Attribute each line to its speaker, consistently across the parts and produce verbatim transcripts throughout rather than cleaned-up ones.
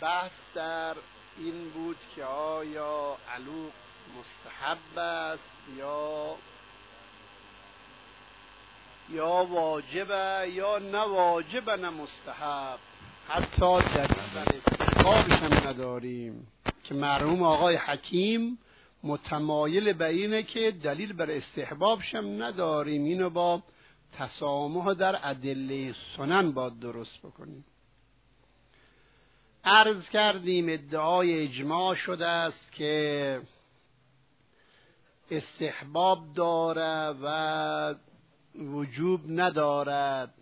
Speaker 1: بحث در این بود که آیا علوق مستحب است یا یا واجبه یا نه واجبه نه مستحب. حتی دلیل بر استحبابش هم نداریم که مرحوم آقای حکیم متمایل به اینه که دلیل بر استحبابش هم نداریم، اینو با تسامح در ادله سنن باید درست بکنیم. عرض کردیم ادعای اجماع شده است که استحباب داره و وجوب ندارد.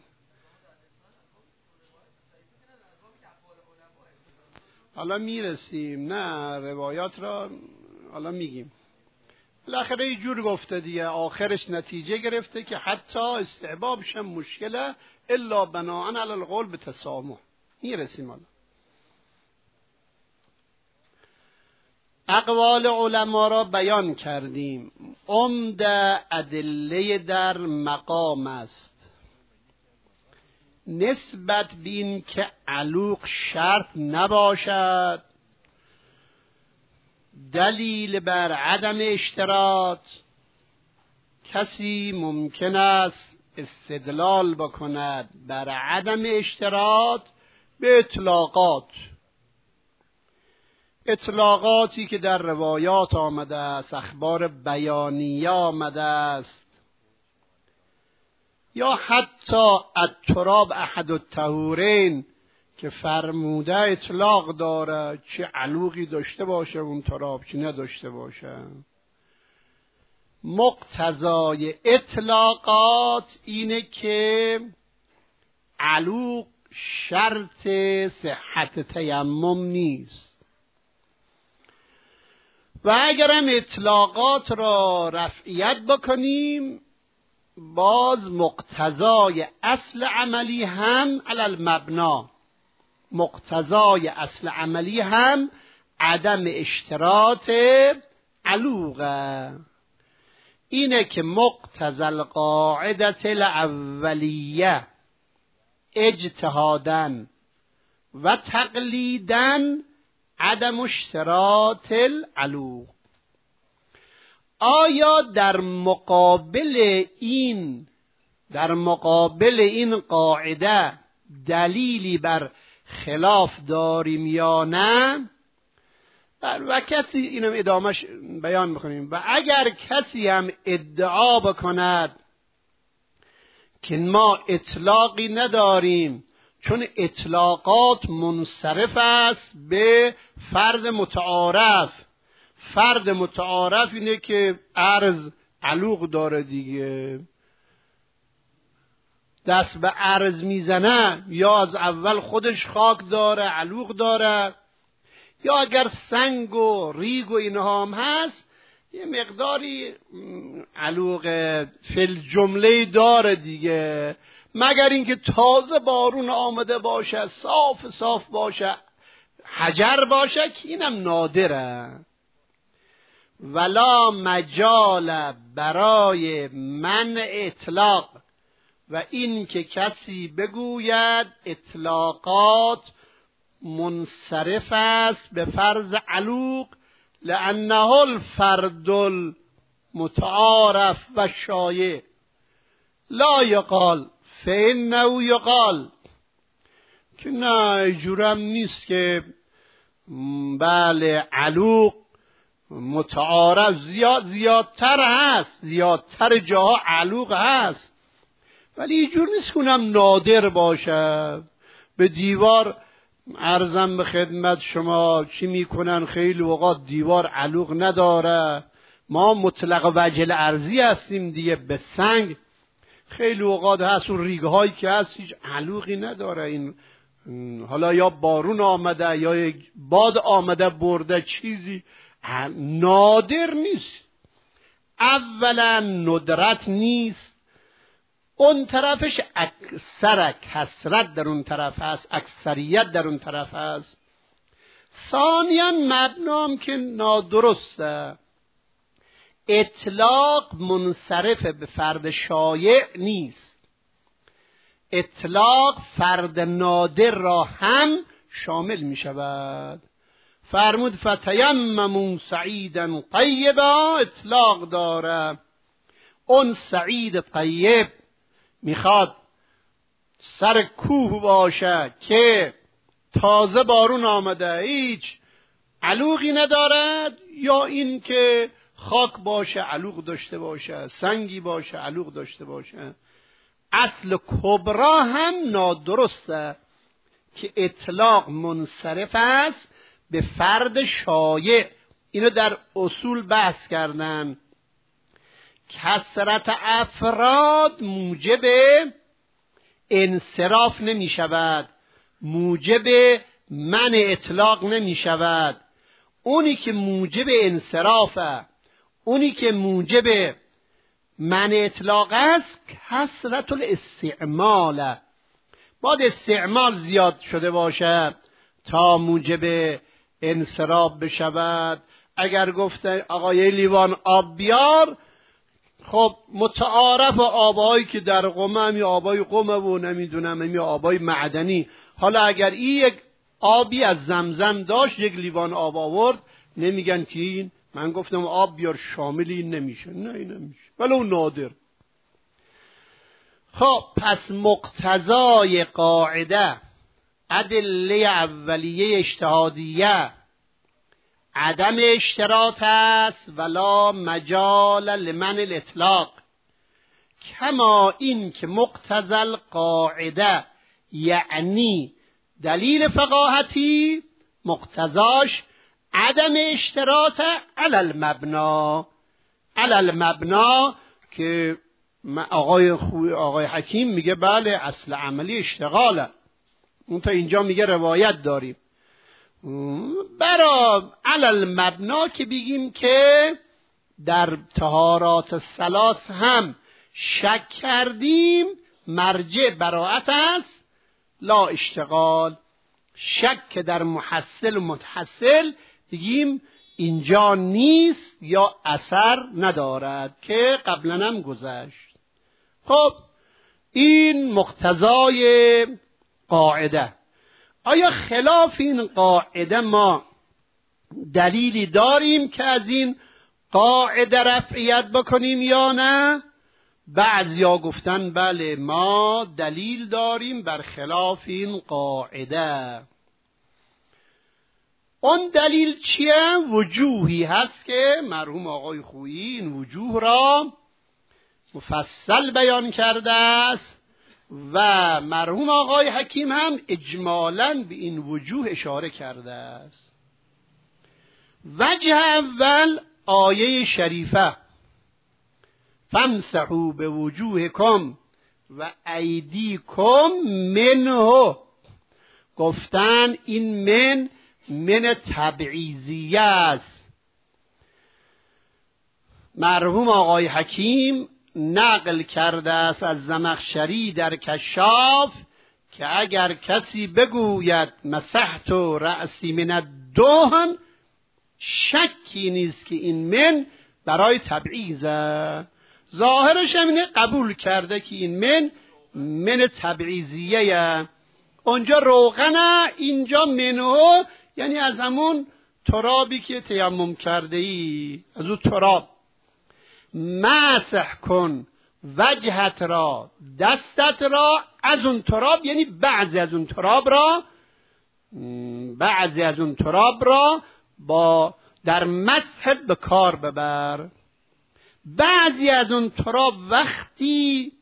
Speaker 1: حالا میرسیم، نه روایات را حالا میگیم. بالاخره یه جور گفته دیگه، آخرش نتیجه گرفته که حتی استحبابش هم مشکله الا بناءً علی القول به تسامح. میرسیم. حالا اقوال علما را بیان کردیم. عمده ادله در مقام است نسبت به این که علوق شرط نباشد. دلیل بر عدم اشتراط کسی ممکن است استدلال بکند بر عدم اشتراط به اطلاقات اطلاقاتی که در روایات آمده است، اخبار بیانیه آمده است، یا حتی التراب احد الطهورین که فرموده اطلاق داره، چه علوقی داشته باشه اون تراب چه نداشته باشه. مقتضای اطلاقات اینه که علوق شرط صحت تیمم نیست و اگرم اطلاقات را رفعیت بکنیم باز مقتضای اصل عملی هم علی المبنا، مقتضای اصل عملی هم عدم اشتراط علوقه. اینه که مقتضی القاعده الاولیه اجتهادا و تقلیدا عدم اشتراط العلوق. آیا در مقابل این در مقابل این قاعده دلیلی بر خلاف داریم یا نه؟ و کسی اینم ادامهش بیان میکنیم. و اگر کسی هم ادعا بکند که ما اطلاقی نداریم چون اطلاقات منصرف است به فرد متعارف، فرد متعارف اینه که عرض علوق داره دیگه، دست به عرض میزنه یا از اول خودش خاک داره علوق داره، یا اگر سنگ و ریگ و اینها هم هست یه مقداری علوق فل جمله داره دیگه، مگر اینکه تازه بارون آمده باشه، صاف صاف باشه، حجر باشه که اینم نادره. ولا مجال برای منع اطلاق و این که کسی بگوید اطلاقات منصرف است به فرض علوق لانه الفرد المتعارف و شایع لا یقال فانه یقال، که نه جورم نیست که بله علوق متعارف زیاد زیادتر هست، زیادتر جاها علوق هست، ولی اینجور نیست کنم نادر باشه. به دیوار عرضم به خدمت شما چی میکنن، خیلی اوقات دیوار علوق نداره، ما مطلق وجل ارضی هستیم دیگه، به سنگ خیلی اوقات هست اون ریگه هایی که هست هیچ علوقی نداره. این حالا یا بارون آمده یا یک باد آمده برده، چیزی نادر نیست. اولا ندرت نیست، اون طرفش اکثر کثرت در اون طرف هست، اکثریت در اون طرف هست. ثانیا مبنام که نادرسته، اطلاق منصرف به فرد شایع نیست، اطلاق فرد نادر را هم شامل می شود. فرمود فتیمموا سعیدا طیبا اطلاق داره. اون سعید طیب میخواد سر کوه باشه که تازه بارون آمده، هیچ علوقی ندارد، یا این که خاک باشه علوق داشته باشه، سنگی باشه علوق داشته باشه. اصل کبرا هم نادرسته که اطلاق منصرف است به فرد شایع. اینو در اصول بحث کردن. کثرت افراد موجب انصراف نمی شود، موجب منع اطلاق نمی شود. اونی که موجب انصرافه، اونی که موجب منع اطلاق است، کثرت الاستعمال. باید استعمال زیاد شده باشد تا موجب انصراف بشود. اگر گفته آقا یه لیوان آب بیار، خب متعارف آبایی که در قم همی آبای قم و نمیدونم همی آبای معدنی. حالا اگر این یک آبی از زمزم داشت، یک لیوان آب آورد، نمیگن که این من گفتم آب بیار شامل این نمیشه. نه این نمیشه، ولو نادر. خب پس مقتضای قاعده ادله اولیه اجتهادیه عدم اشتراط است ولا مجال لمن الاطلاق، کما این که مقتضی القاعده یعنی دلیل فقاهتی مقتضاش عدم اشتراط علی المبنا. علی المبنا که آقای خوی آقای حکیم میگه بله اصل عملی اشتغاله. اون تا اینجا میگه روایت داریم. برا علی المبنا که بگیم که در طهارات ثلاث هم شک کردیم، مرجع براءت است لا اشتغال. شک در محصل و متحصل بگیم اینجا نیست یا اثر ندارد که قبلا هم گذشت. خب این مقتضای قاعده. آیا خلاف این قاعده ما دلیلی داریم که از این قاعده رفعیت بکنیم یا نه؟ بعضیا گفتن بله ما دلیل داریم بر خلاف این قاعده. اون دلیل چیه؟ وجوهی هست که مرحوم آقای خویی این وجوه را مفصل بیان کرده است و مرحوم آقای حکیم هم اجمالاً به این وجوه اشاره کرده است. وجه اول آیه شریفه فامسحوا بوجوهکم و ایدیکم منه. گفتن این من من تبعیضیه است. مرحوم آقای حکیم نقل کرده است از زمخشری در کشاف که اگر کسی بگوید مسحت رأسی من الدهن، شکی نیست که این من برای تبعیضه. ظاهرش اینه قبول کرده که این من من تبعیضیه. اونجا روغنه، اینجا منه، یعنی از همون ترابی که تیمم کرده ای، از اون تراب. مسح کن وجهت را، دستت را از اون تراب، یعنی بعضی از اون تراب را بعضی از اون تراب را با در مسحت به کار ببر. بعضی از اون تراب وقتی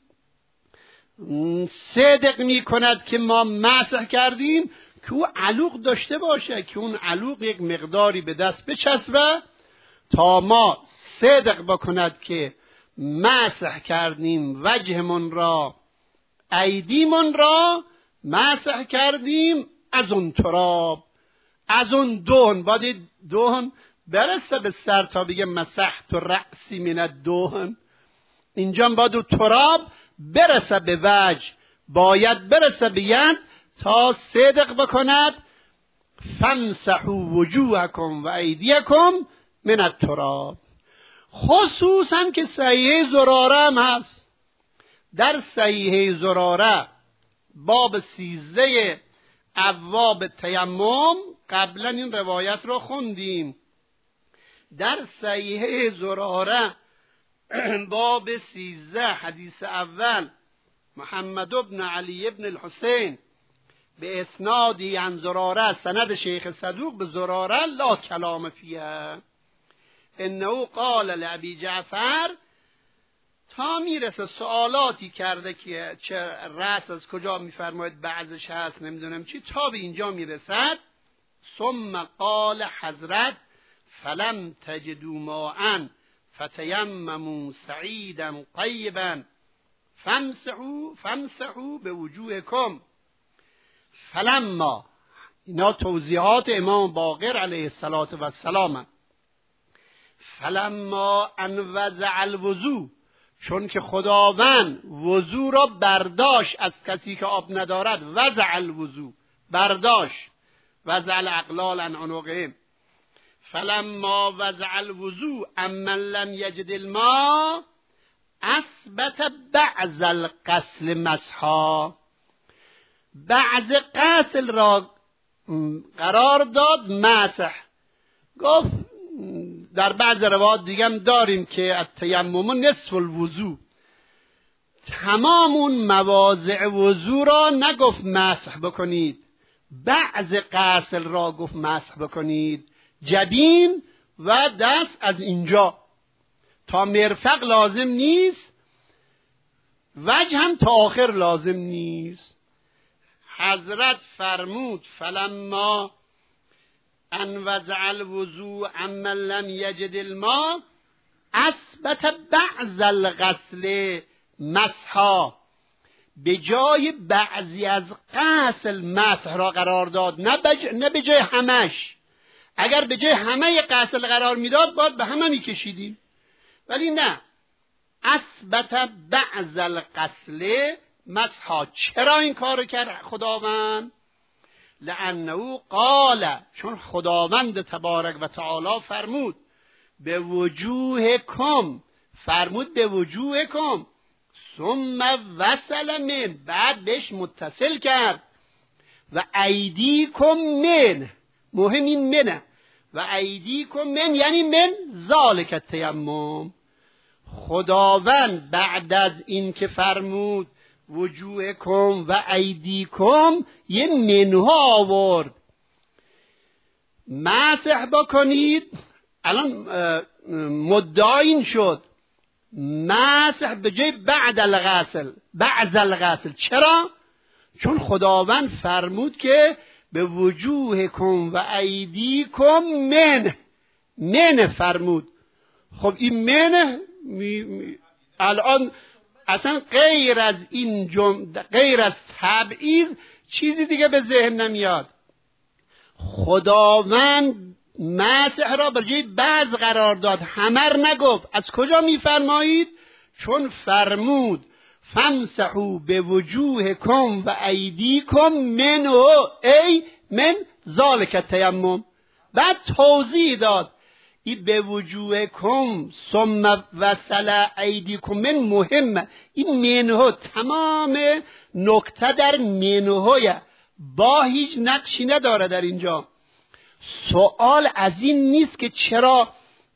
Speaker 1: صدق می کند که ما مسح کردیم که او علوق داشته باشه، که اون علوق یک مقداری به دست بچسبه تا ما صدق بکند که مسح کردیم وجهمون را، ایدیمون را مسح کردیم از اون تراب، از اون دهن. باید دهن برسه به سر تا بگه مسحت رأسی من الدهن. اینجا باید اون تراب برسه به وجه، باید برسه به ید تا صدق بکند فامسحوا وجوهکم و ایدیکم من التراب. خصوصا که صحیح زراره هم هست. در صحیح زراره باب سیزده ابواب تیمم قبلا این روایت رو خوندیم. در صحیحه زراره باب سیزده حدیث اول محمد ابن علی ابن الحسین به اسنادی عن زراره، سند شیخ صدوق به زراره، لا کلام فیه، انه قال لابی جعفر، تا میرسه سوالاتی کرده که چه رأس از کجا میفرماید بعضش هست نمیدونم چی، تا به اینجا میرسد. ثم قال حضرت فلم تجدوا ماء فتیمموا سعیدا طیبا فامسحوا فامسحوا بوجوهکم. فلما، اینا توضیحات امام باقر علیه الصلاة و السلام. فلما ان وضع الوضو، چون که خداوند وضو را برداشت از کسی که آب ندارد، وضع الوضو، برداشت، وضع الاقلال عن عنقهم. فلما وضع الوضو اما لم یجد الماء اثبت بعض الغسل مسحا، بعض غسل را قرار داد مسح. گفت در بعض روایات دیگه هم داریم که التیمم نصف الوضو، تمام اون مواضع وضو را نگفت مسح بکنید، بعض غسل را گفت مسح بکنید. جبین و دست از اینجا تا مرفق لازم نیست، وجه هم تا آخر لازم نیست. حضرت فرمود فلما ان وضع الوضوء اما لم یجد الماء اثبت بعض الغسل مسحا، به جای بعضی از غسل مسح را قرار داد، نه, بج... نه به جای همش. اگر به جای همه غسل قرار میداد باید به همه میکشیدیم، ولی نه، اثبت بعض الغسل مسحا. چرا این کار کرد خداوند؟ لانه قال، چون خداوند تبارک و تعالی فرمود به وجوهکم، فرمود به وجوهکم، ثم وصل من، بعد بهش متصل کرد، و ایدیکم من، مهم این منه، و ایدیکم من یعنی من ذالک التیمم. خداوند بعد از این که فرمود وجوهکم و ایدیکم یه منها آورد، مسح بکنید. الان مدعا این شد مسح به جای بعد الغسل، بعض الغسل. چرا؟ چون خداوند فرمود که به وجوهکم و ایدیکم من، من فرمود. خب این من می می الان اصلا غیر از این جمله، غیر از تبعیض چیزی دیگه به ذهن نمیاد. خداوند مسح را بر جای بعض قرار داد، همر نگفت. از کجا میفرمایید؟ چون فرمود فامسحوا بوجوهکم و ایدیکم منه ای من ذالک التیمم. بعد توضیح داد این به وجوهکم ثم وصل ایدیکم من مهمه. این منه تمام نکته در منه، با هیچ نقشی نداره در اینجا. سوال از این نیست که چرا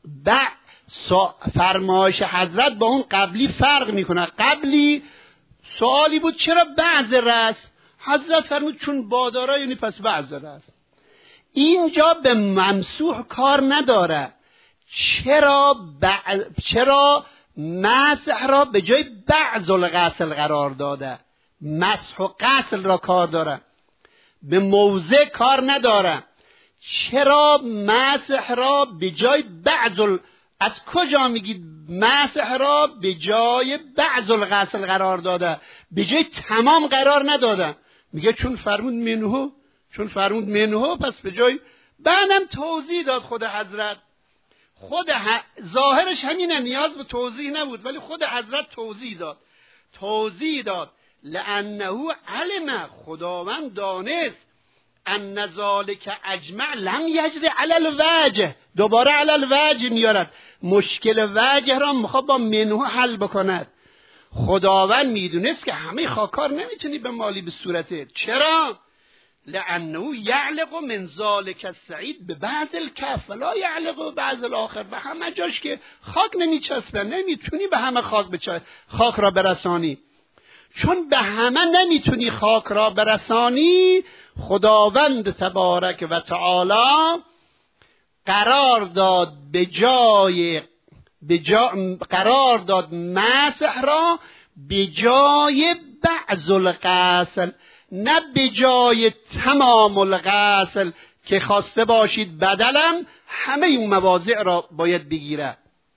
Speaker 1: فرمایش حضرت با اون قبلی فرق میکنه. قبلی سوالی بود چرا بعض رأس، حضرت فرمود چون بادارا یعنی پس بعض رأس. اینجا به ممسوح کار نداره. چرا بعض، چرا مسح را به جای بعض الغسل قرار داده؟ مسح و غسل را کار داره، به موضع کار نداره. چرا مسح را به جای بعض ال... از کجا میگید مسح را به جای بعض الغسل قرار داده، به جای تمام قرار نداده؟ میگه چون فرمود منهو، چون فرمود منهو پس به جای. بعدم توضیح داد خود حضرت، خود ح... ظاهرش همینه، نیاز به توضیح نبود، ولی خود حضرت توضیح داد. توضیح داد لانه علم، خداوند دانست، ان ذالک اجمع لم یجری علی الوجه. دوباره علی الوجه میارد، مشکل وجه را میخواد با منهو حل بکند. خداوند میدونست که همه خاکار نمیتونی به مالی به صورته. چرا؟ لانه یعلق من ذلک السعید به بعض الکف ولا یعلق به بعض الاخر. به همه جاش که خاک نمیچسبه، نمیتونی به همه خاک بچ... خاک را برسانی. چون به همه نمیتونی خاک را برسانی، خداوند تبارک و تعالی قرار داد به جای به جا... قرار داد مسح را به جای بعض الغسل، نه به جای تمام الغسل که خواسته باشید بدلم همه اون مواضع را باید بگیره.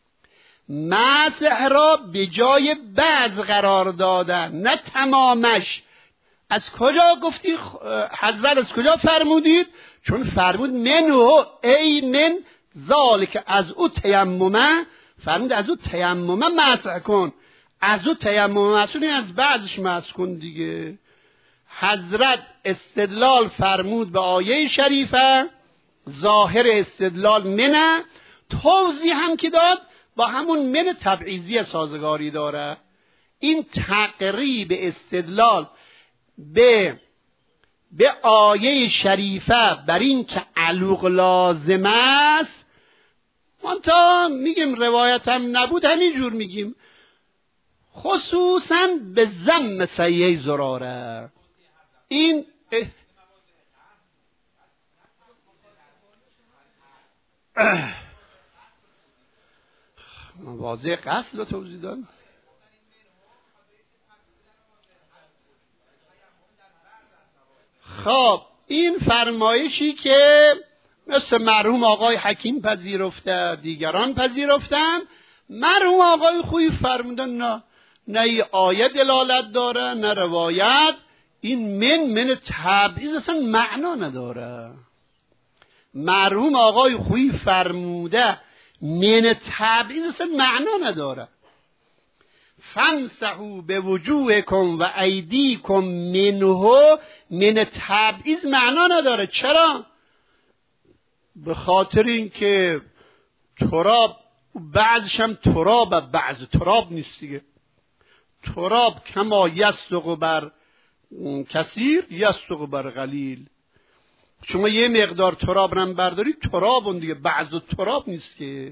Speaker 1: مسح را به جای بعض قرار دادن، نه تمامش. از کجا گفتی حضرت؟ از کجا فرمودید؟ چون فرمود منو ای من ذالک، از او تیممه، فرمود از او تیممه مسح کن. از او تیممه مسح کن، از بعضش مسح کن دیگه. حضرت استدلال فرمود به آیه شریفه، ظاهر استدلال منه، توضیح هم که داد با همون من تبعیضی سازگاری داره. این تقریب استدلال به به آیه شریفه بر این که علوق لازم است، من تا میگیم روایت هم نبود همینجور میگیم، خصوصا به ضم سیه زراره. این واضح قصد رو توضیح داد. خب این فرمایشی که مثل مرحوم آقای حکیم پذیرفته، دیگران پذیرفتن، مرحوم آقای خویی فرمودن نه نه ای آیه دلالت داره نه روایت. این من من تبعیض اصلا معنا نداره. مرحوم آقای خویی فرموده من تبعیض اصلا معنا نداره. فامسحوا بوجوهکم و ایدیکم منه، من تبعیض معنا نداره. چرا؟ به خاطر اینکه تراب بعضش هم تراب، بعض تراب نیست دیگه. تراب کما یصدق بر کثیر یصدق بر قلیل. شما یه مقدار تراب رم بردارید تراب اون دیگه، بعض تراب نیست که.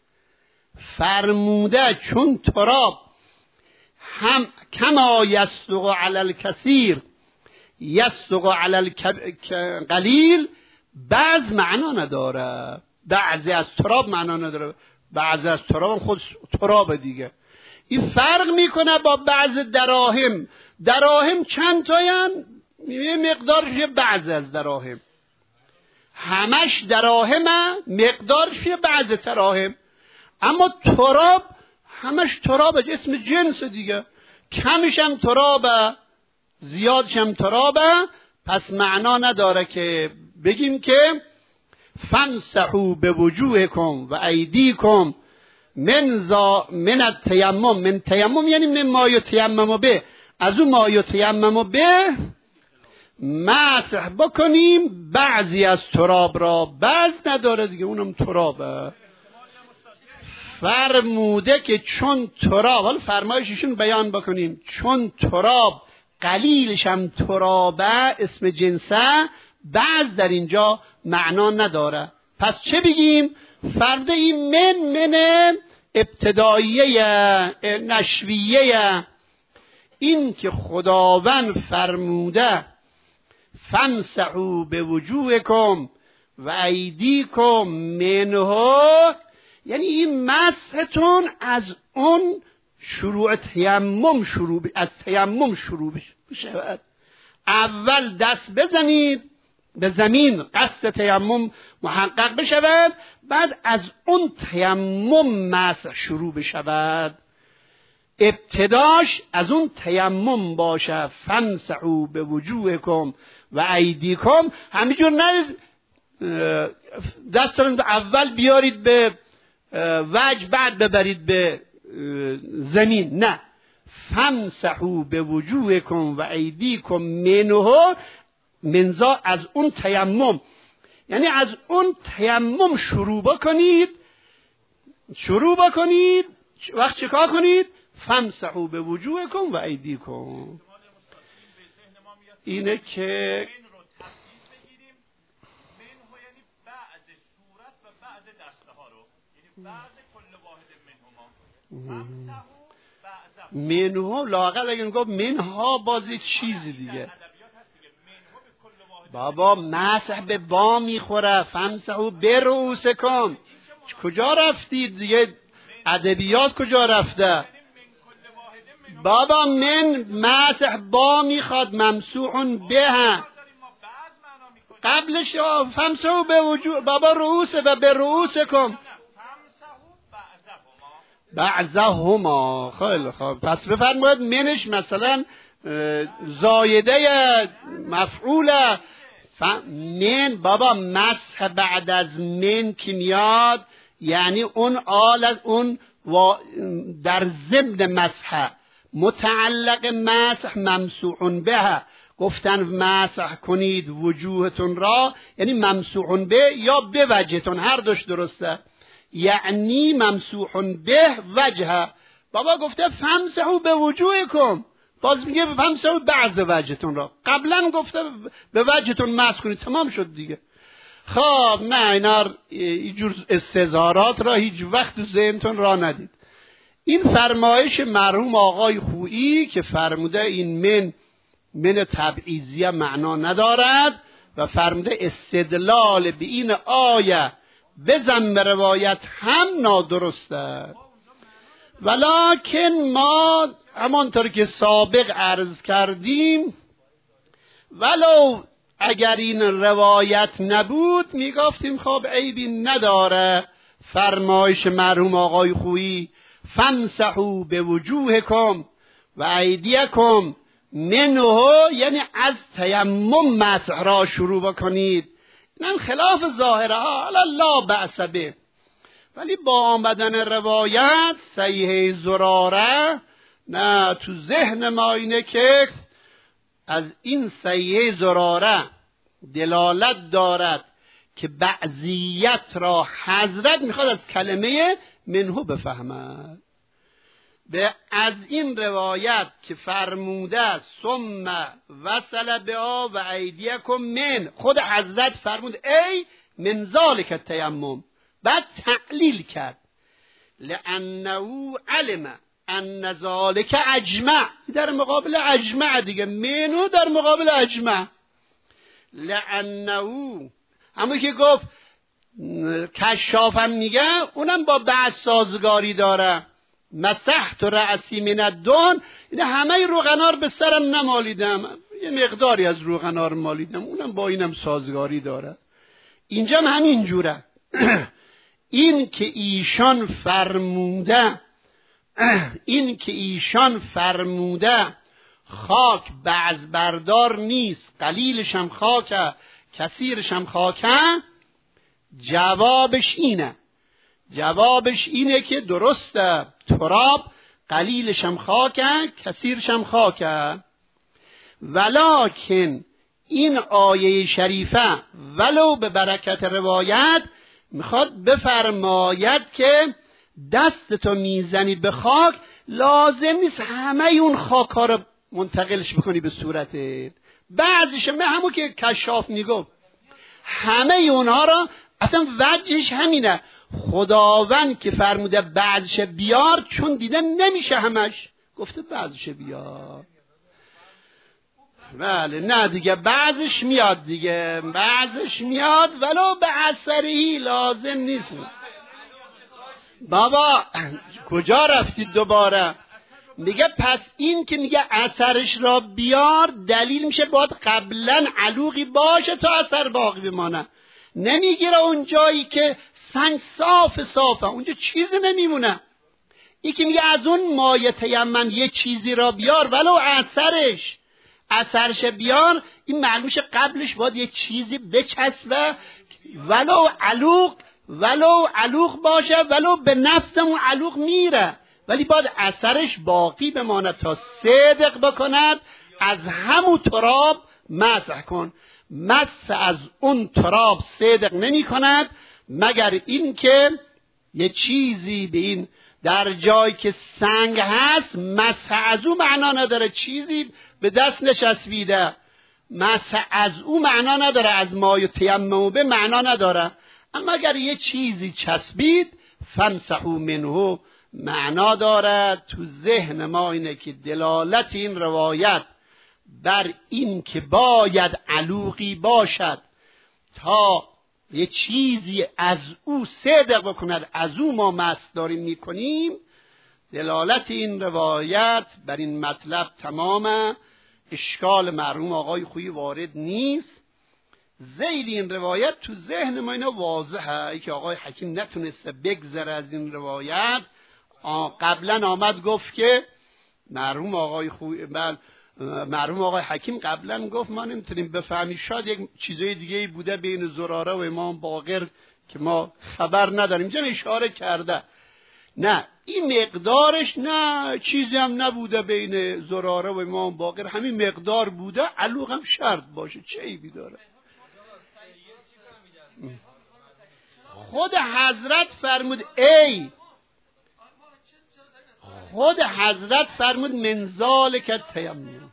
Speaker 1: فرموده چون تراب هم کما یصدق علی الکثیر یصدق علی القلیل، بعض معنا نداره. بعضی از تراب معنا نداره، بعضی از تراب هم خود تراب دیگه. این فرق میکنه با بعض دراهم. دراهم چند تاین؟ یه مقدارش بعض از دراهم، همش دراهمه، مقدارش بعض دراهم. اما تراب همش ترابه، اسم جنس دیگه، کمش هم ترابه زیادش هم ترابه. پس معنا نداره که بگیم که فامسحوا بوجوهکم و ایدیکم من ذا من التیمم. من تیمم یعنی من ما یتیمم به، از اون ما یتیمم به مسح بکنیم بعضی از تراب را، بعض نداره دیگه، اونم ترابه. فرموده که چون تراب، حالا فرمایششون بیان بکنیم، چون تراب قلیلش هم ترابه، اسم جنسه، بعض در اینجا معنا نداره. پس چه بگیم؟ فرده این من من ابتداییه نشویه، این که خداوند فرموده فامسحوا بوجوهکم و ایدیکم منه، یعنی این مسحتون از اون شروع تیمم شروع از تیمم شروع بشود. اول دست بزنید به زمین، قصد تیمم محقق بشود، بعد از اون تیمم مسح شروع بشود. ابتداش از اون تیمم باشه. فامسحوا بوجوهکم و ایدیکم، همینجور نرید دستتون اول بیارید به وجه بعد ببرید به زمین، نه. فامسحوا بوجوهکم و ایدیکم منه، منزا از اون تیمم، یعنی از اون تیمم شروع بکنید. شروع بکنید وقت چیکار کنید؟ فامسحوا بوجوهکم و ایدیکم. اینه که
Speaker 2: دسته ها رو، یعنی بعض کل واحد منهما فمسحوا بعضه
Speaker 1: منها لااقل اگه گفت منها بازی چیزی دیگه. بابا مسح به با میخوره، فمسحوا برؤوسکم. کجا رفتید دیگه؟ ادبیات کجا رفته؟ بابا من مسح با میخواد ممسوح به، قبلش فمسحوا به وجوه بابا رؤوس و به رؤوسکم بعضهما. خیلی خوب، پس بفرمایید منش مثلا زایده مفعول من. بابا مسح بعد از من که میاد یعنی اون آل از اون در ضمن مسح متعلق مسح ممسوح به. گفتن مسح کنید وجوهتون را یعنی ممسوح به یا به وجهتون، هر دوش درسته، یعنی ممسوح به وجه. بابا گفته فمسحوا به وجوهکم، باز میگه فمسحوا بعض وجهتون را. قبلا گفته به وجهتون مسح کنید، تمام شد دیگه. خب نه اینا اینجور استظهارات را هیچ وقت تو ذهنتون را ندید. این فرمایش مرحوم آقای خویی که فرموده این من من تبعیضیه معنا ندارد و فرموده استدلال به این آیه به ضمن روایت هم نادرسته. ولکن ما همانطور که سابق عرض کردیم ولو اگر این روایت نبود میگفتیم خب عیبی نداره فرمایش مرحوم آقای خویی فمسحوا به وجوهکم و ایدیکم منه، یعنی از تیمم مسح را شروع بکنید. این خلاف ظاهره ها، حالا لا بأس به، ولی با آمدن روایت صحیح زراره نه تو ذهن ما اینه که از این صحیح زراره دلالت دارد که بعضیت را حضرت میخواد از کلمه منه بفهمد. به از این روایت که فرموده ثم وصل بها و ایدیکم من، خود حضرت فرمود ای من ذالک التیمم، بعد تعلیل کرد لانه علم ان ذالک اجمع، در مقابل اجمع دیگه، منو در مقابل اجمع. لانه همون که گفت کشافم میگه اونم با بعض سازگاری داره. مسحت رأسی من الدهن، این همه روغنار به سرم نمالیدم، یه مقداری از روغنار مالیدم، اونم با اینم سازگاری داره. اینجا هم همین جوره. این که ایشان فرموده این که ایشان فرموده خاک بعض بردار نیست، قلیلش هم خاکه کثیرش هم خاکه، جوابش اینه جوابش اینه که درسته تراب قلیلش هم خاکه کثیرش هم خاکه، ولکن این آیه شریفه ولو به برکت روایت میخواد بفرماید که دستتو میزنی به خاک لازم نیست همه اون خاکا رو منتقلش بکنی به صورتت، بعضیش من همون که کشاف میگفت همه اونها را، اصلا وجهش همینه. خداوند که فرموده بعضش بیار چون دیده نمیشه همش، گفته بعضش بیار. بله نه دیگه بعضش میاد دیگه بعضش میاد ولو به اثری لازم نیست. بابا کجا رفتید دوباره؟ میگه پس این که میگه اثرش را بیار دلیل میشه باید قبلا علوقی باشه تا اثر باقی بمانه. نمیگیره اون جایی که سنگ صاف صافه اونجا چیزی نمیمونه. این که میگه از اون مایه تیمم یه چیزی را بیار ولو اثرش اثرش بیار، این معلومشه قبلش باید یه چیزی بچسبه، ولو علوق ولو علوق باشه، ولو به نفسمون علوق میره ولی باید اثرش باقی بماند تا صدق بکند. از همون تراب مسح کن. مسح از اون تراب صدق نمی کند مگر این که یه چیزی به این در جایی که سنگ هست مسح از اون معنا نداره چیزی به دست نشسبیده، مسح از اون معنا نداره از مای تیمم به معنا نداره. اما اگر یه چیزی چسبید فامسحوا منه معنا دارد تو ذهن ما اینه که دلالت این روایت بر این که باید علوقی باشد تا یه چیزی از او صدق بکند، از او ما مست داریم میکنیم، دلالت این روایت بر این مطلب تمامه، اشکال مرحوم آقای خویی وارد نیست. ذیل این روایت تو ذهن ما اینا واضحه که آقای حکیم نتونسته بگذره از این روایت. قبلا آمد گفت که مرحوم آقای خویی بل مرحوم آقای حکیم قبلا گفت ما نمیتونیم بفهمیم، شاید یک چیزای دیگه بوده بین زراره و امام باقر که ما خبر نداریم. اینجا اشاره کرده نه این مقدارش نه چیزی هم نبوده بین زراره و امام باقر، همین مقدار بوده، علوق هم شرط باشه، چه عیبی داره؟ خود حضرت فرمود ای خود حضرت فرمود من ذالک التیمم.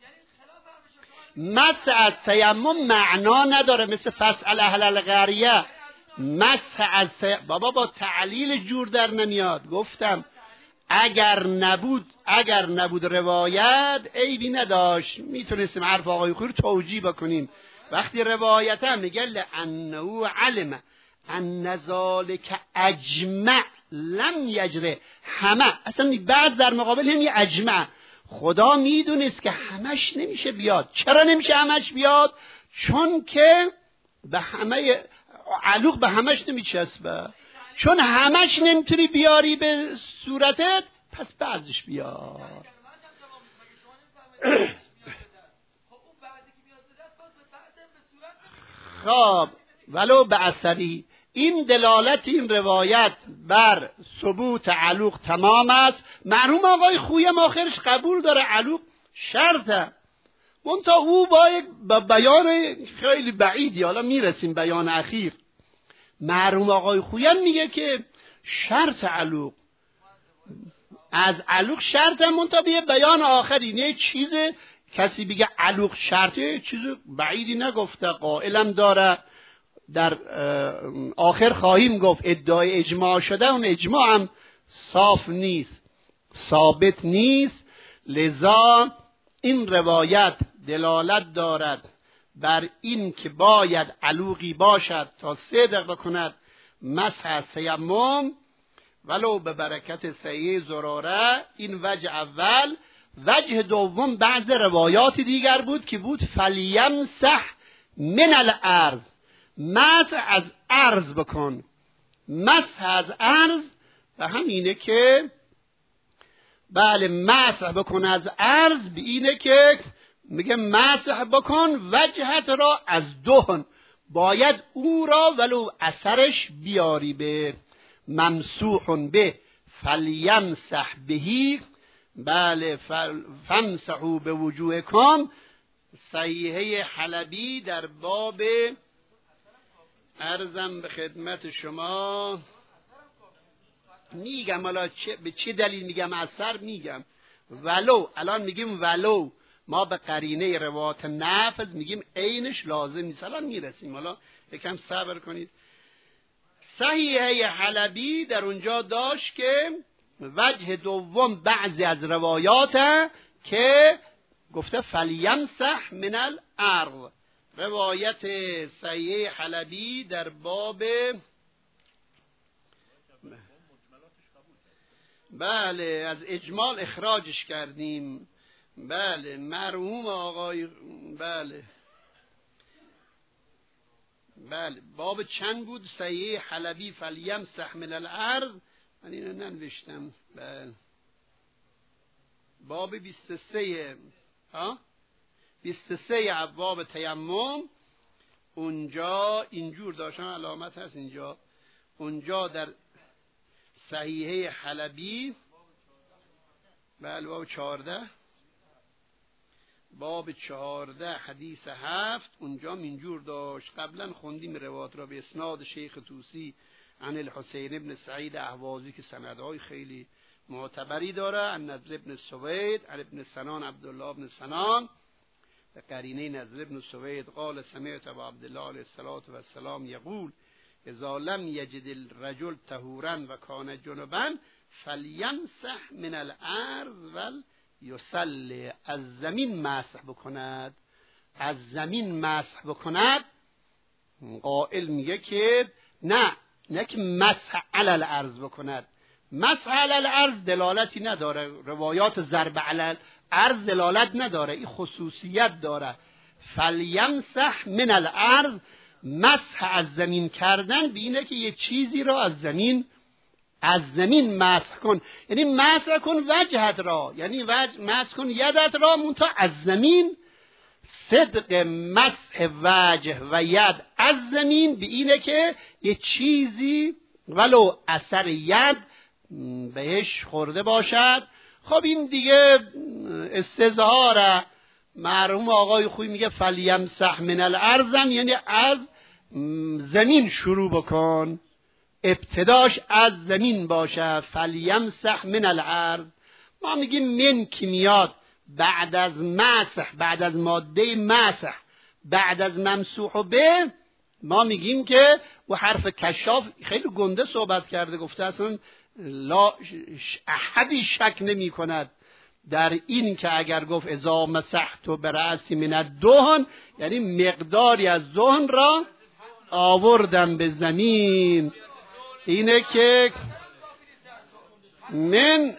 Speaker 1: مسح از تیمم معنا نداره مثل فاسأل اهل القریه. مسح از تیمم بابا با تعلیل جور در نمیاد. گفتم اگر نبود اگر نبود روایت عیبی نداشت، میتونستیم حرف آقای خویی رو توجیه بکنیم. وقتی روایت هم میگه لانه علم ان ذالک اجمع لم یجره، همه اصلا بعد در مقابل هم یه اجمع، خدا میدونست که همش نمیشه بیاد. چرا نمیشه همش بیاد؟ چون که به همه علوق به همش نمیچسبه، چون همش نمیتونی بیاری به صورتت، پس بعضش بیار. خب ولو به اثری. این دلالت این روایت بر ثبوت علوق تمام است. مرحوم آقای خویی هم آخرش قبول داره علوق شرطه، منتها او با یک بیان خیلی بعیدی، حالا میرسیم بیان اخیر. مرحوم آقای خویی هم میگه که شرط علوق از علوق شرطه، منتها به بیان آخری نه چیز کسی بگه علوق شرطه چیز بعیدی نگفته، قائلم داره. در آخر خواهیم گفت ادعای اجماع شده، اون اجماع هم صاف نیست، ثابت نیست. لذا این روایت دلالت دارد بر این که باید علوقی باشد تا صدق بکند مسح از تیمم ولو به برکت صحیح زراره. این وجه اول. وجه دوم بعض روایات دیگر بود که بود فلیمسح من الارض، مسح از ارض بکن. مسح از ارض و همینه که بله مسح بکن از ارض، به اینه که میگه مسح بکن وجهت را از دهن، باید او را ولو اثرش بیاری به ممسوح به فلیمسح بهی. بله فامسحوا به وجوهکم. صحیحه حلبی در باب عرضم به خدمت شما میگم، حالا چه به چه دلیل میگم اثر میگم ولو، الان میگیم ولو، ما به قرینه روایت نفذ میگیم عینش لازم نیست، الان میرسیم، حالا یکم صبر کنید. صحیحه حلبی در اونجا داشت که وجه دوم بعضی از روایات که گفته فلیمسح من الارض. روایت صحیحه حلبی در باب بله از اجمال اخراجش کردیم. بله مرحوم آقای بله بله باب چند بود؟ صحیحه حلبی فلیمسح من الارض. من اینو ننوشتم. بله باب بیست و سه ها بیست و سه ابواب تیمم. اونجا اینجور داشتن علامت هست اینجا، اونجا در صحیحه حلبی بله باب چهارده باب چهارده حدیث هفت اونجا اینجور داشت. قبلا خوندیم روایت را به اسناد شیخ طوسی عن الحسین ابن سعید اهوازی که سندهای خیلی معتبری داره، عن نضر ابن سوید عن ابن سنان عبدالله ابن سنان به قرینه نضر ابن سوید قال سمعت ابا عبدالله علیه الصلاة والسلام یقول اذا لم یجد الرجل طهورا و کان جنبا فلیمسح من الارض ولیصلی، از زمین مسح بکند، از زمین مسح بکند. قائل میگه که نه نه که مسح علی الارض بکند. مسح علی الارض دلالتی نداره، روایات ضرب علی الارض دلالت نداره، این خصوصیت داره. فلیمسح من الارض، مسح از زمین کردن به اینه که یه چیزی را از زمین از زمین مسح کن، یعنی مسح کن وجهت را، یعنی وجه مسح کن یدت را، منتها از زمین. صدق مسح وجه و ید از زمین به اینه که یه چیزی ولو اثر ید بهش خورده باشد. خب این دیگه استظهاره. مرحوم آقای خوی میگه فلیمسح من الارض، یعنی از زمین شروع بکن، ابتداش از زمین باشه. فلیمسح من الارض، ما میگیم من کی میاد بعد از مسح، بعد از ماده مسح، بعد از ممسوح به، ما میگیم که و حرف کشاف خیلی گنده صحبت کرده، گفته اصلا لا احدی شک نمی کند در این که اگر گفت اذا مسحت برأسی من الدهن، یعنی مقداری از دهن را آوردم به زمین. اینه که من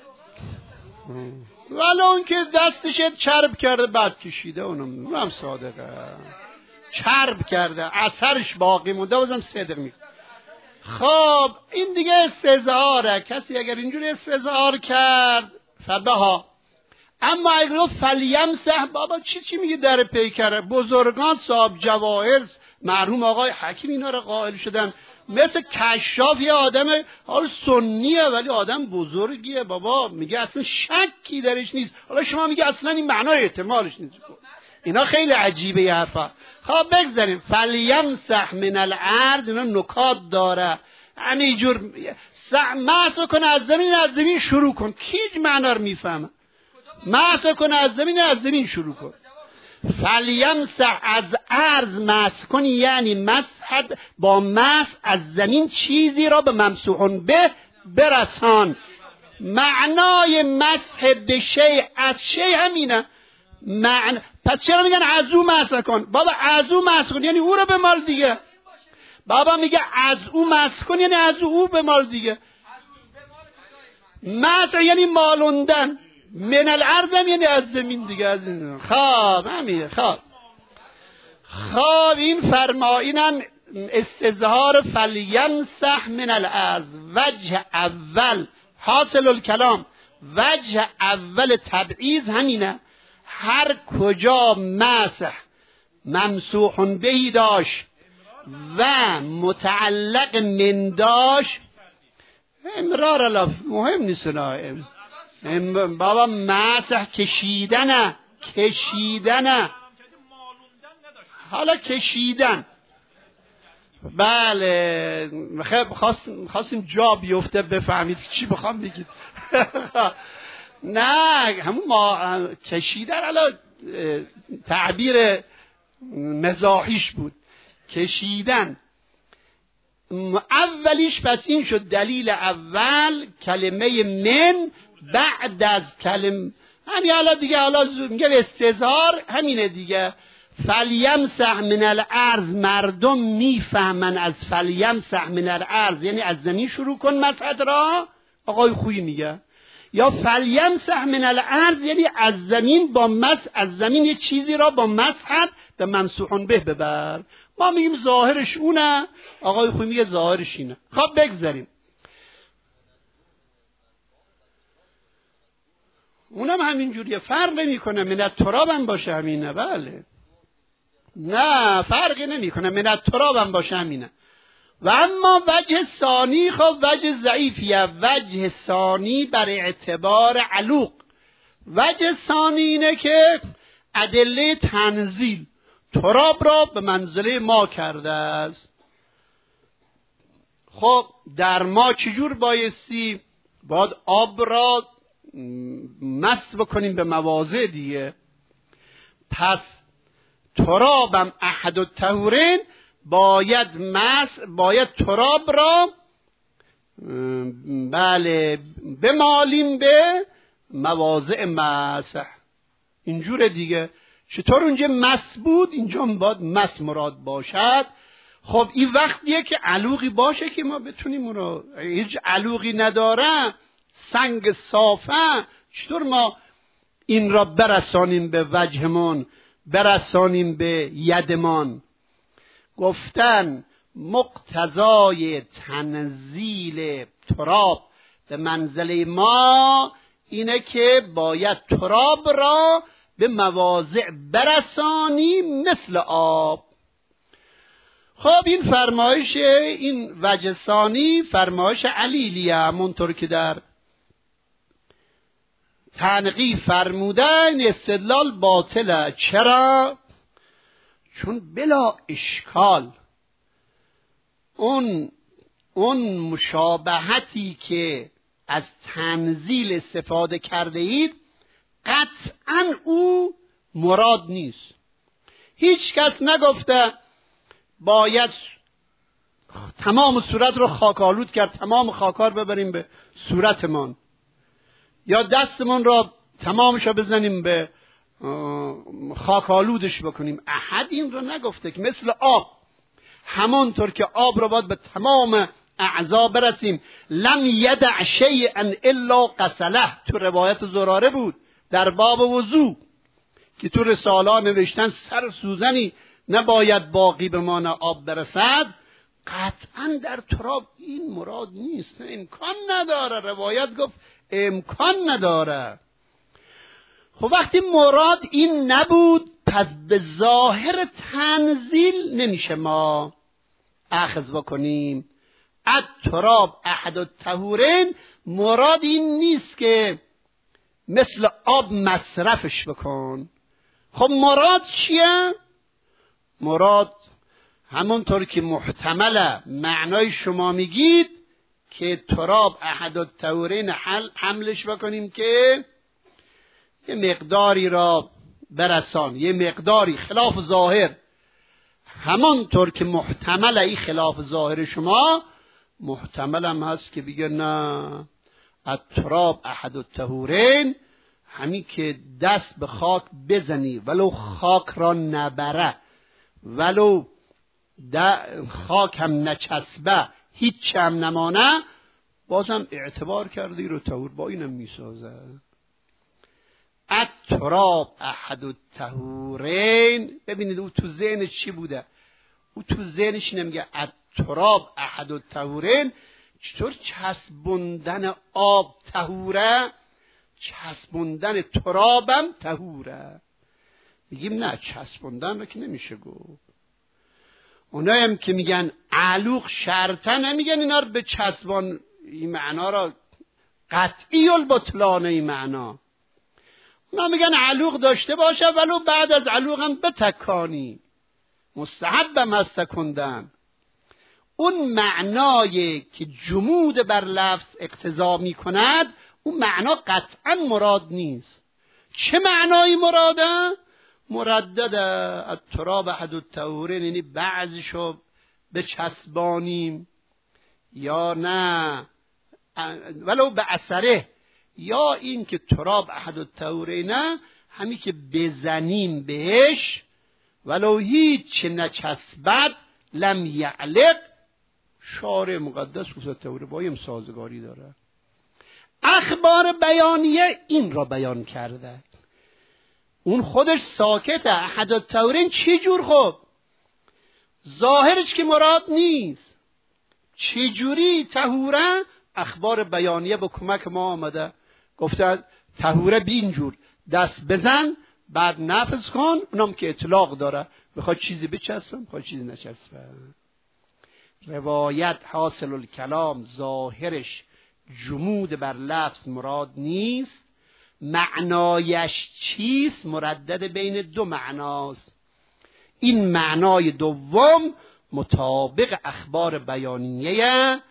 Speaker 1: ولی اون که دستش چرب کرده بعد کشیده، اونم هم صادقه، چرب کرده اثرش باقی مونده، بازم صدق میگه. خب این دیگه استظهاره، کسی اگر اینجوری استظهار کرد فبها. اما اگر گفت فلیمسح، بابا چی چی میگه در پیکره؟ بزرگان صاحب جواهر مرحوم آقای حکیم اینا رو قائل شدن. مثل کشاف یه آدم حال سنیه ولی آدم بزرگیه، بابا میگه اصلا شکی درش نیست. حالا شما میگه اصلا این معنای احتمالش نیست. اینا خیلی عجیبه یه حرفا. خب بگذاریم فلیمسح من الارض، اینا نکات داره. همینجور مسح کن از زمین، از زمین شروع کن. کی معنا رو میفهمه؟ مسح کن از زمین، از زمین شروع کن. فلیمسح از ارض مسح کن، یعنی مسح با مسح از زمین چیزی را به ممسوحون به برسان. معنای مسح به شیء از شیء همینه. معنی پس چرا میگن از او مسح کن؟ بابا از او مسح کن یعنی او رو به مال دیگه. بابا میگه از او مسح کن یعنی از او به مال دیگه. مسح یعنی مالوندن، من الارض یعنی از زمین دیگه. از این خواب همینه. خواب خواب این فرمایینن استظهار فلیمسح من الارض. وجه اول حاصل الکلام، وجه اول تبعیض همینه. هر کجا مسح ممسوح بهی داشت و متعلق من داشت، امرار الاف مهم نیست. نه بابا مسح کشیدنه، کشیدنه حالا کشیدن. بله خب خواستیم خواستیم جا بیفته بفهمید چی بخوام بگید. نه همون ما کشیدن حالا تعبیر مزاحیش بود. کشیدن اولیش پس این شد دلیل اول کلمه من بعد از کلمه همین. حالا دیگه حالا میگه استظهار همینه دیگه. فلیمسح من الارض، مردم میفهمن از فلیمسح من الارض یعنی از زمین شروع کن مسحت را، آقای خویی میگه. یا فلیمسح من الارض یعنی از زمین با مسح، از زمین یه چیزی را با مسحت به ممسوحون به ببر. ما میگیم ظاهرش اونه، آقای خویی میگه ظاهرش اینه. خب بگذاریم اونم همین جوریه، فرق نمیکنه. من التراب هم باشه همینه. بله نه فرقی نمیکنه، من التراب هم باشه همینه. و اما وجه ثانی خب وجه ضعیفیه. وجه ثانی بر اعتبار علوق. وجه ثانی اینه که ادله تنزیل تراب را به منزله ما کرده است. خب در ما چجور بایستی؟ باید آب را مس بکنیم به مواضع دیگه. پس ترابم احد الطهورین باید مس باید تراب را بله بمالیم به مواضع مسح. اینجوره دیگه. چطور اونجا مس بود اینجا باید مس مراد باشد. خب این وقتیه که علوقی باشه که ما بتونیم اون رو، هیچ علوقی نداره، سنگ صافه، چطور ما این را برسانیم به وجهمون، برسانیم به یدمان؟ گفتن مقتضای تنزیل تراب به منزله ما اینه که باید تراب را به مواضع برسانیم مثل آب. خب این فرمایش، این وجه ثانی فرمایش علیلیه، همونطور که در تنقیح فرمودن استدلال باطله. چرا؟ چون بلا اشکال اون اون مشابهتی که از تنزیل استفاده کرده اید قطعا او مراد نیست. هیچ کس نگفته باید تمام صورت رو خاکالود کرد، تمام خاکار ببریم به صورتمان، یا دستمون را تمامش رو بزنیم به خاکالودش بکنیم. احد این رو نگفته که مثل آب، همانطور که آب رو باید به تمام اعضا برسیم. لم یدع شیئا الا غسله، تو روایت زراره بود در باب وضو که تو رساله نوشتن سر سوزنی نباید باقی بمانه آب برسد. قطعا در تراب این مراد نیست، امکان نداره. روایت گفت امکان نداره. خب وقتی مراد این نبود پس به ظاهر تنزیل نمیشه ما اخذ بکنیم. التراب احد الطهورین، مراد این نیست که مثل آب مصرفش بکن. خب مراد چیه؟ مراد همونطور که محتمله معنای شما میگید که تراب احد الطهورین حملش بکنیم که یه مقداری را برسان، یه مقداری خلاف ظاهر. همانطور که محتمله این خلاف ظاهر شما، محتمل هم هست که بگه نه التراب احد الطهورین همین که دست به خاک بزنی ولو خاک را نبره، ولو خاک هم نچسبه، هیچ هم نمانه، بازم اعتبار کردی رو طهور با اینم میسازه. التراب احد الطهورین. ببینید او تو ذهنش چی بوده؟ او تو ذهنش نمیگه التراب احد الطهورین. چطور چسبوندن آب طهوره؟ چسبوندن ترابم طهوره. میگیم نه، چسبوندن رو که نمیشه گفت. اونایی هم که میگن علوق شرطه نمیگن اینا رو به چسبان، این معنا را قطعی البطلان این معنا. اونا میگن علوق داشته باشه ولو بعد از علوق هم بتکانی، مستحبم هست تکندن. اون معنای که جمود بر لفظ اقتضا میکند اون معنا قطعا مراد نیست. چه معنایی مراده؟ مردده التراب احد الطهورین، یعنی بعضیشو بچسبانیم یا نه ولو به اثره، یا این که تراب احد الطهورین همین که بزنیم بهش ولو هیچ نچسبد لم یعلق. شارع مقدس خصوص طهور بایم سازگاری داره. اخبار بیانیه این را بیان کرده، اون خودش ساکته. احد الطهورین چی جور؟ خب ظاهرش که مراد نیست. چی جوری طهوره؟ اخبار بیانیه با کمک ما آمده، گفته طهوره بین جور، دست بزن بعد نفس کن. اونم که اطلاق داره، بخواد چیزی بچسبه بخواد چیزی نچسبه. روایت حاصل الکلام ظاهرش جمود بر لفظ مراد نیست. معنایش چیست؟ مردد بین دو معناست. این معنای دوم مطابق اخبار بیانیه.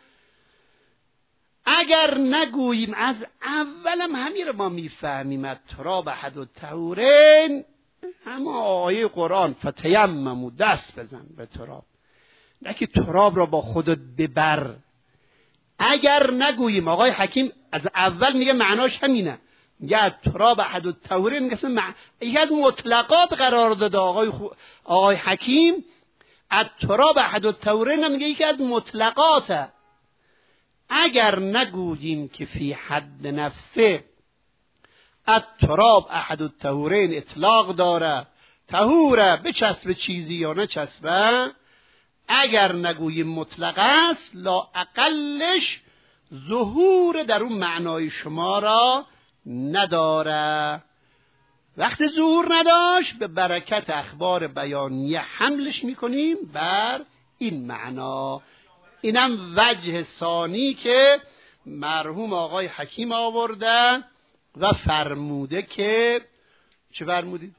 Speaker 1: اگر نگوییم از اولم همین رو ما میفهمیم تراب احد الطهورین، اما آیه قرآن فتیمموا، دست بزن به تراب، نه که تراب را با خودت ببر. اگر نگوییم، آقای حکیم از اول میگه معناش همینه، میگه تراب احد الطهورین، میگه مع... یکی از مطلقات قرار داده آقای, خو... آقای حکیم. التراب احد الطهورین میگه یکی از مطلقاته. اگر نگوییم که فی حد نفسه التراب احد الطهورین اطلاق داره، طهوره بچسب چیزی یا نچسبه، اگر نگوییم مطلق است، لا اقلش ظهور در اون معنای شما را نداره. وقتی ظهور نداشت به برکت اخبار بیانیه حملش میکنیم بر این معنا. اینم وجه ثانی که مرحوم آقای حکیم آورده و فرموده که چه فرمودید؟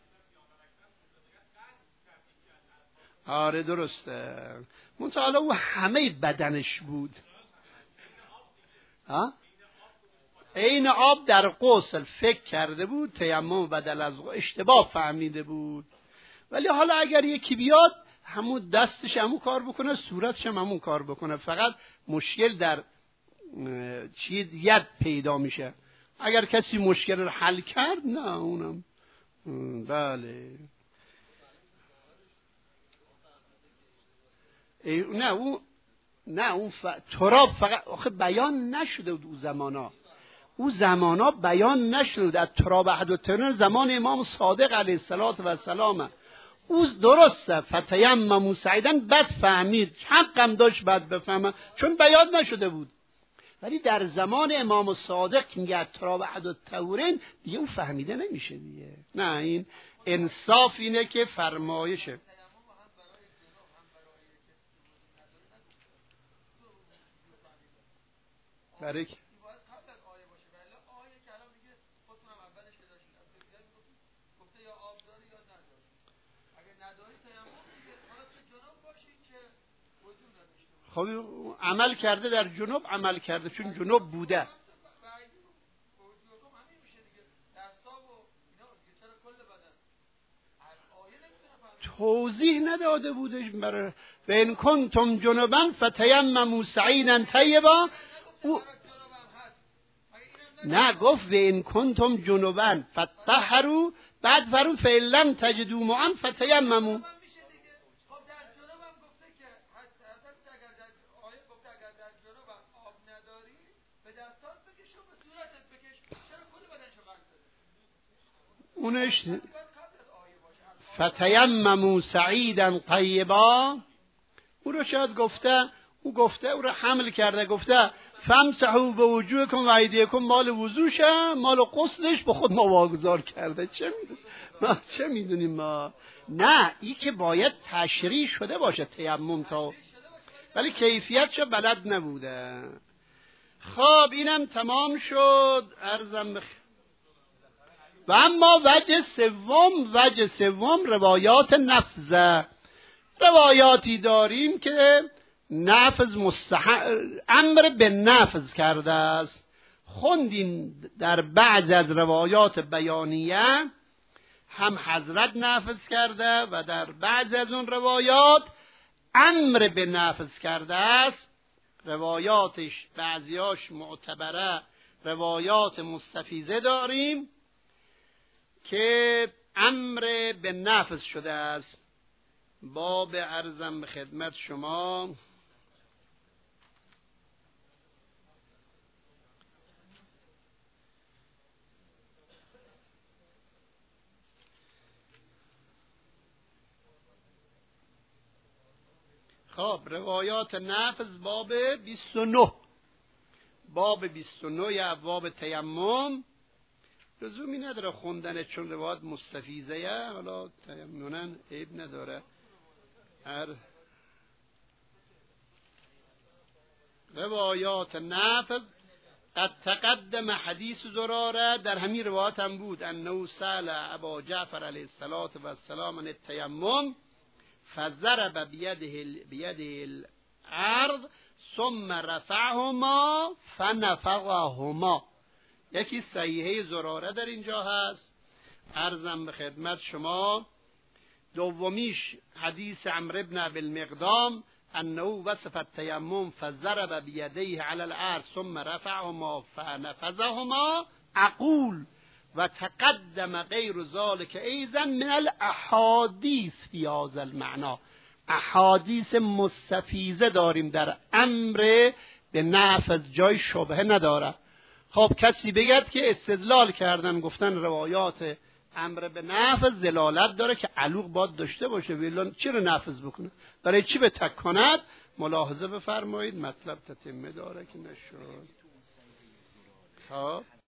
Speaker 1: آره درسته، منتها حالا او همه بدنش بود. ها؟ این آب در غسل فکر کرده بود تیمم بدل از اشتباه فهمیده بود. ولی حالا اگر یکی بیاد همون دستش همون کار بکنه، صورتش هم همون کار بکنه، فقط مشکل در چی ید پیدا میشه. اگر کسی مشکل رو حل کرد نه اونم بله نه اون نه اون ف... تراب فقط آخه بیان نشده بود. او زمانا او زمانا بیان نشده. تراب احد الطهورین زمان امام صادق علیه السلام. او درسته فتیمموا صعیدا بد فهمید، حقم داشت بد بفهمه چون بیان نشده بود. ولی در زمان امام صادق که میگه تراب احد الطهورین دیگه او فهمیده نمیشه دیگه. نه این انصاف اینه که فرمایشه. برای که خب عمل کرده در جنوب، عمل کرده چون جنوب بوده. توضیح نداده بودش برای و ان کنتم جنبا فتیمموا صعیدا طیبا. او نه گفت و ان کنتم جنبا فطهروا، بعد فرمود فإن لم تجدوا ماء فتیمموا. اونش فتیمموا صعیدا طیبا، او رو شاید گفته، او گفته او رو حمل کرده، گفته فامسحوا بوجوهکم و ایدیکم، مال وضوشه، مال غسلش به خود ما واگذار کرده. چه میدونیم ما چه میدونیم ما نه این که باید تشریح شده باشه تیمم تا، ولی کیفیتش بلد نبوده. خب اینم تمام شد. عرضم بخ... و اما وجه سوم، وجه سوم روایات نفذه. روایاتی داریم که نفذ مستحق امر به نفذ کرده است. خوندیم در بعض از روایات بیانیه هم حضرت نفذ کرده و در بعض از اون روایات امر به نفذ کرده است. روایاتش بعضیاش معتبره، روایات مستفیضه داریم که امر به نفذ شده است. باب عرضم به خدمت شما خب روایات نفذ باب بیست و نه، باب بیست و نه ابواب تیمم. لزومی نداره خوندن چون روایات مستفیضه، حالا تیممن عیب نداره. هر روایات نفذ قد تقدم حدیث زراره، در همین روایات هم بود انه سأل ابا جعفر علیه السلام عن التیمم فضرب بیده بیده الارض ثم رفعهما فنفضهما. یکی صحیحه زراره در اینجا هست، عرضم به خدمت شما. دومیش حدیث عمرو بن ابی المقدام انه وصف التیمم فضرب بیدیه علی الارض ثم رفعهما فنفذهما، اقول و تقدم غیر ذلك ایضا من الاحادیث فی هذا المعنى. احادیث مستفیضه داریم در امر به نفذ، جای شبهه نداره. خب کسی بگد که استدلال کردن گفتن روایات امر به نفذ دلالت داره که علوق باید داشته باشه، ویلون چرا نفذ بکنه؟ برای چی به تک کند؟ ملاحظه بفرمایید مطلب تتمه داره که نشد. خب